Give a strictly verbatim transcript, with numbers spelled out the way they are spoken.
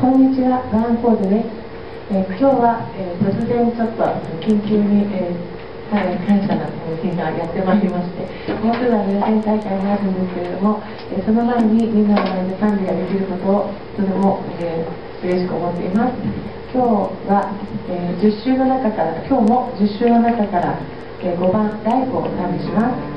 こんにちは、バーンコードです。えー、今日は、えー、突然ちょっと緊急に、えー、大変感謝な日がやってまいりまして、もうすぐは予選大会があるんですけれども、えー、その前にみんなの前で賛美ができることをとても、えー、嬉しく思っています。今日は、えー、じゅっ週の中から、今日もじゅっ週の中から、えー、ごばん、第五を賛美します。